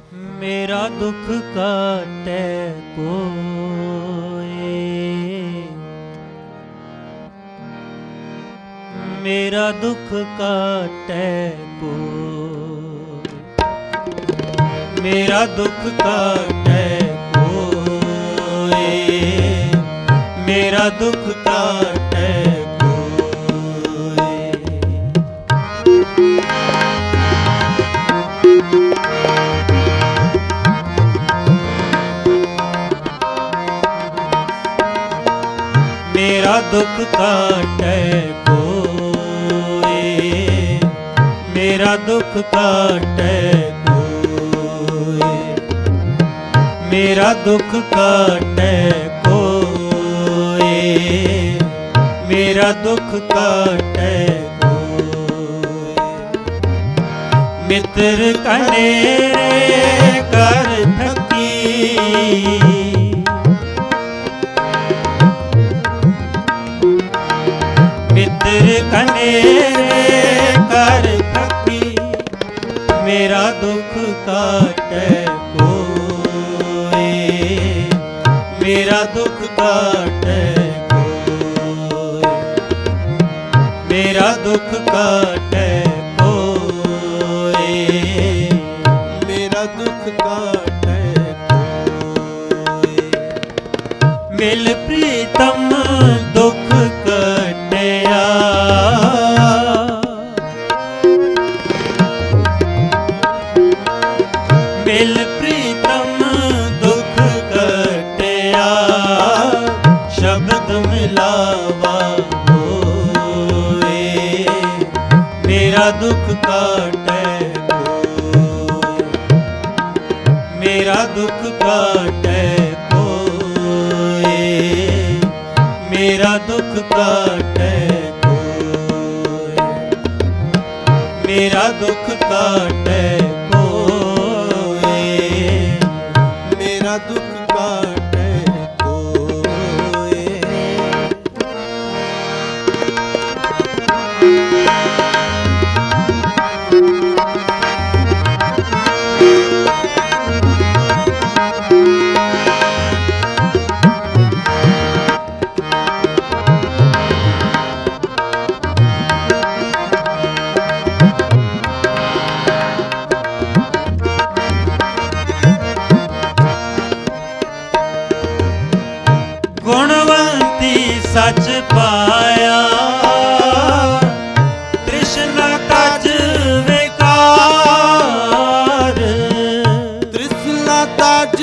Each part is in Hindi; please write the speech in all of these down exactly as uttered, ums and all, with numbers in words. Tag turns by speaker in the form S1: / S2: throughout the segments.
S1: मेरा दुख काटे कोई, मेरा दुख काटे कोई, मेरा दुख काटे कोई, मेरा दुख काटे कोई। मेरा दुख काटे कोई, मेरा दुख काटे कोई, मेरा दुख काटे कोई, मेरा दुख काटे कोई। मित्र कनेरे कर थकी, मित्र कनेरे कर थकी, मेरा दुख काटे कोई, मेरा दुख काटे कोई, मेरा दुख काटे कोई, मेरा दुख काटे कोई। मिल प्रीतम दुख कटिया, मिल प्रीतम दुख कटिया, शब्द मिलावा होए, मेरा दुख काटे कोई, मेरा दुख काटे कोई, मेरा दुख काटे कोई, मेरा दुख काटे कोई, मेरा दुख काटे कोई। गुणवंती सच पाया, तृष्णा तज विकार, तृष्णा तज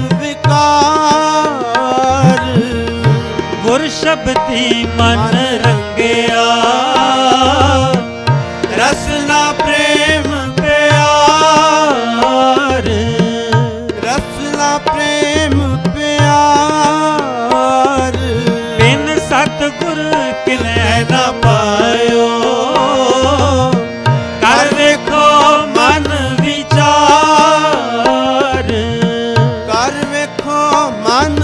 S1: विकार। गुर शब्दी मन रंगया, रसना प्रेम प्यार, रसना प्रेम प्यार। बिन सतगुर किले न पायो, कर देखो मन विचार, कर देखो मन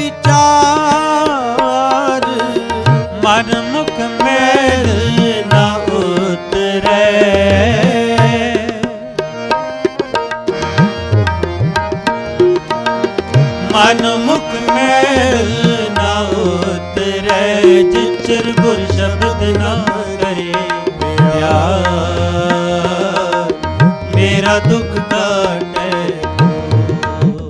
S1: विचार। मन मुख मैल न उतरे, मन मुख मैल न उतरे, जिचर गुर शब्द न करे प्यार। मेरा दुख काटे कोई,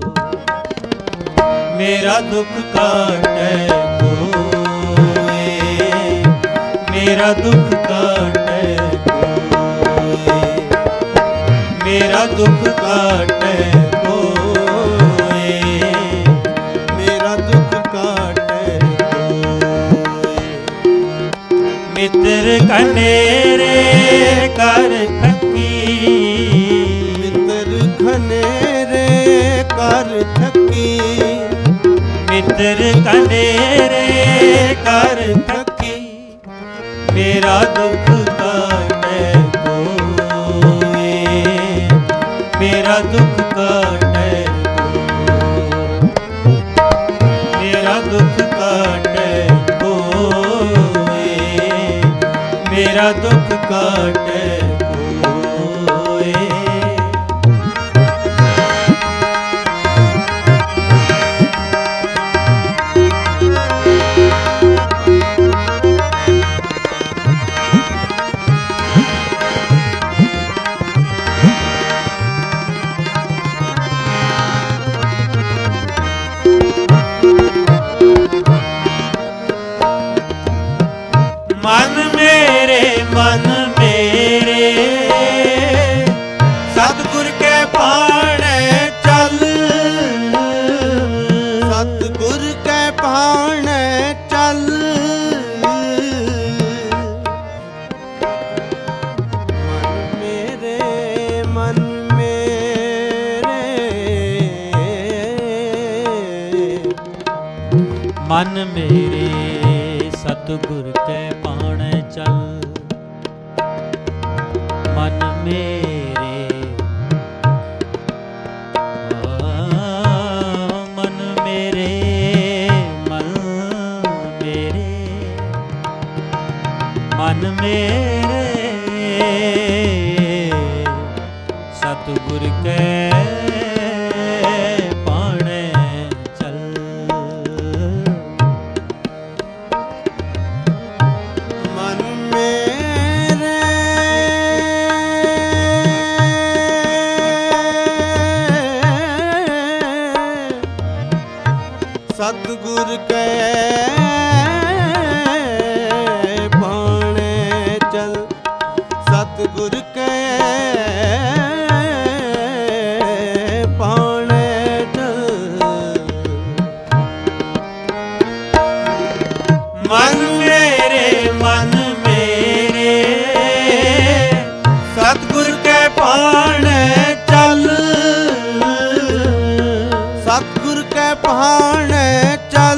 S1: मेरा दुख काटे कोई, मेरा दुख काटे कोई, मेरा दुख काटे कोई, मेरा दुख काटे कोई। मित्र कनेरे कर थकी, मित्र कनेरे कर थकी, मित्र कनेरे कर थकी, मेरा दुख काटे कोई, मेरा दुख काटे कोई, मेरा दुख काटे कोई, मेरा दुख काटे कोई।
S2: मन मेरे
S1: मन मेरे सतगुर के पाण चल मन मेरे मन मेरे मन मेरे मन मेरे सतगुर के पाण चल
S2: मन मेरे सतगुर के पाण चल सतगुर के पाण चल
S1: मन मेरे मन मेरे सतगुर के पाण चल
S2: सतगुर के पाण चल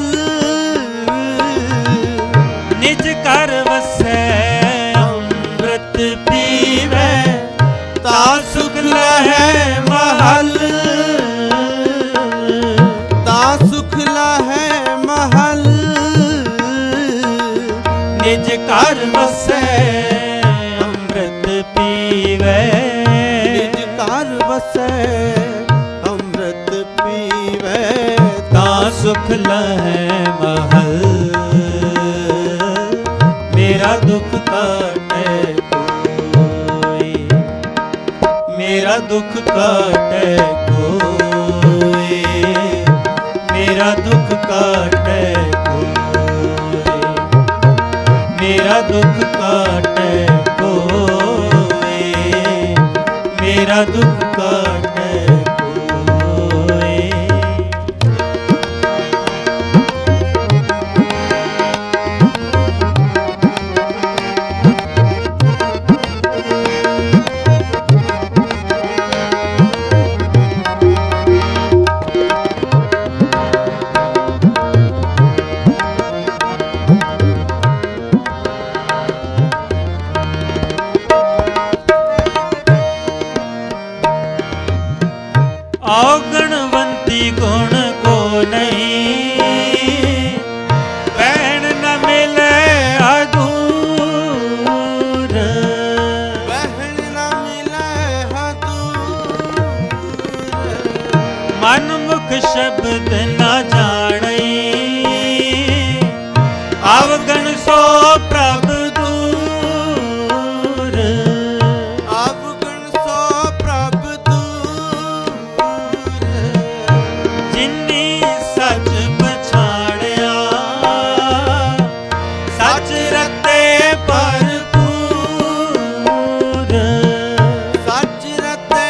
S1: निज कर वसै अमृत पीवै ता सुख लहै महल
S2: ता सुख लहै महल
S1: निज कर वसै अमृत पीवै
S2: निज कर वसै अमृत पीवै
S1: ता सुख लहै महल मेरा दुख काटै कोई मेरा दुख काटै कोई मेरा दुख काटै कोई मेरा दुख काटै कोई मेरा दुख काटै कोई औगणवंती गुण को नहीं बहन न मिले अधूर
S2: बहन न मिले हदूर
S1: मन मुख शब्द न जाने अवगण सो प्रभ दूर
S2: अवगण सो प्रभ
S1: जिन्नी सच पछाड़िया सच रते भरपूर
S2: सच रते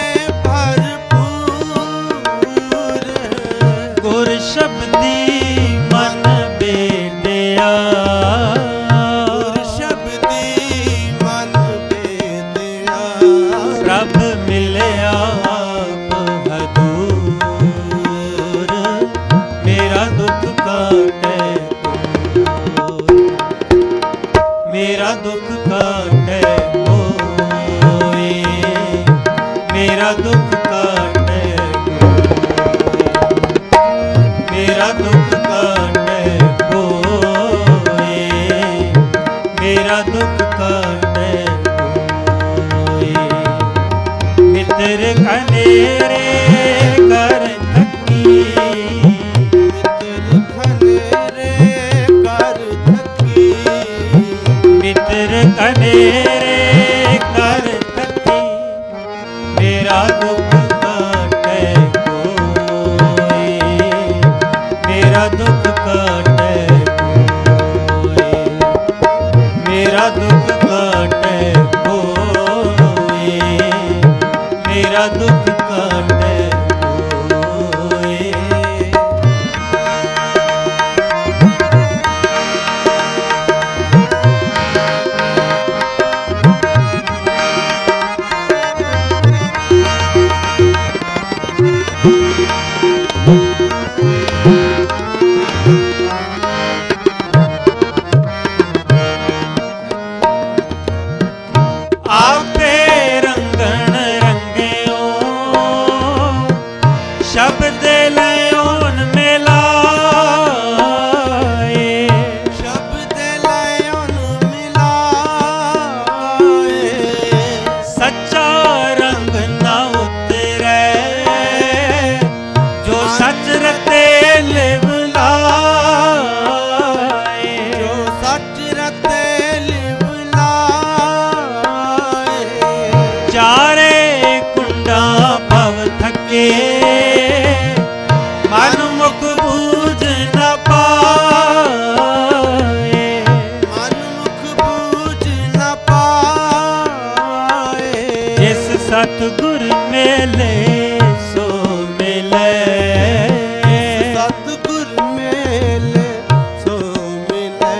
S2: भरपूर
S1: गुर शब्दी मन बेटिया
S2: गुर शब्दी मन बेदिया
S1: प्रभ मिलिया हदूर मेरा दुख काटै कोई मेरा दुख काटै कोई मेरा दुख काटै कोई मेरा दुख काटै कोई मेरा दुख काटै कोई मित्र खनेरे कर थकी
S2: मित्र खनेरे कर थकी
S1: मित्र खनेरे कर थकी मेरा दुख काटै कोई मेरा दुख काटै कोई मेरा दुख काटै कोई मेरा दुख काटै कोई मेले सो मिले,
S2: सतगुर मेले सो मिले,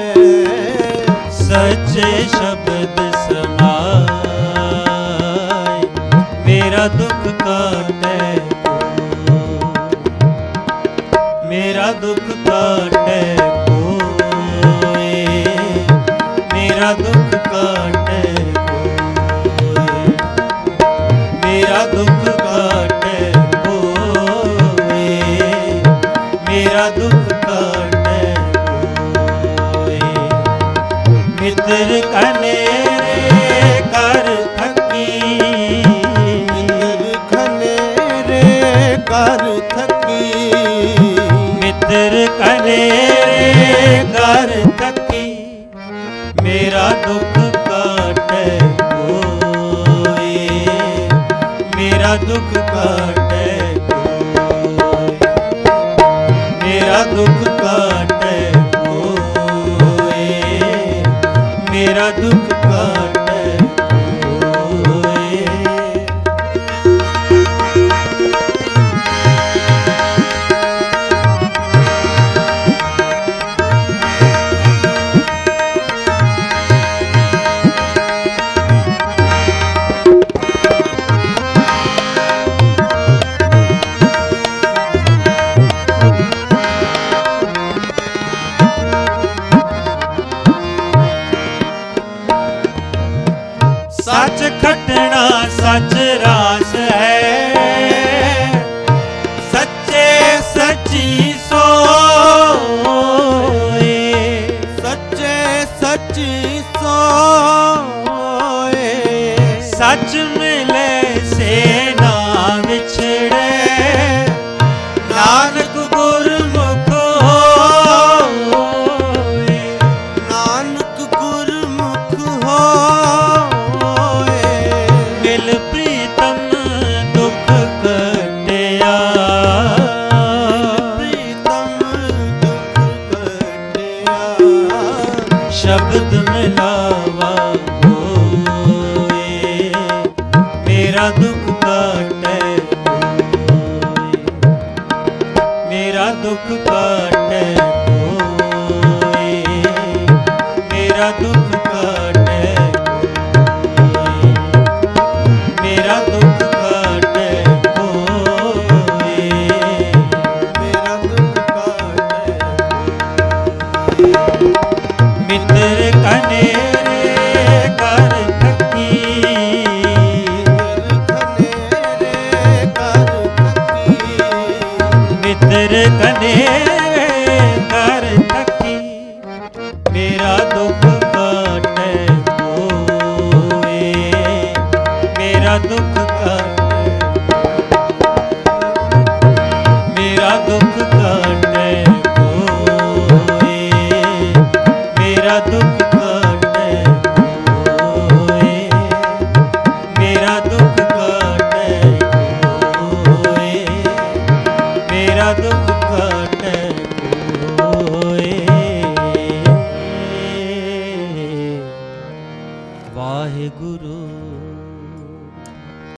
S1: सच्चे शब्द समाए मेरा दुख काटे कोई, मेरा दुख काटे कोई, मेरा दुख काटे कोई, मेरा दुख काटे कोई, मेरा दुख काटे कोई। मित्र कनेरे कर थकी,
S2: मित्र खनेरे कर थकी,
S1: मित्र कनेरे कर थकी, मेरा दुख काटे कोई, मेरा दुख काटे कोई, मेरा दुख काटे कोई, मेरा दुख काटे कोई। सच खटना सच रास है, सच्चे सच्ची सोए,
S2: सच्चे सच्ची सोए,
S1: सच मिले से ना विछड़े, नानक गुरमुख होए,
S2: नानक गुरमुख होए,
S1: मिल प्रीतम दुख कटिया,
S2: प्रीतम दुख कटिया,
S1: शब्द मिलावा होए, मेरा दुख काटे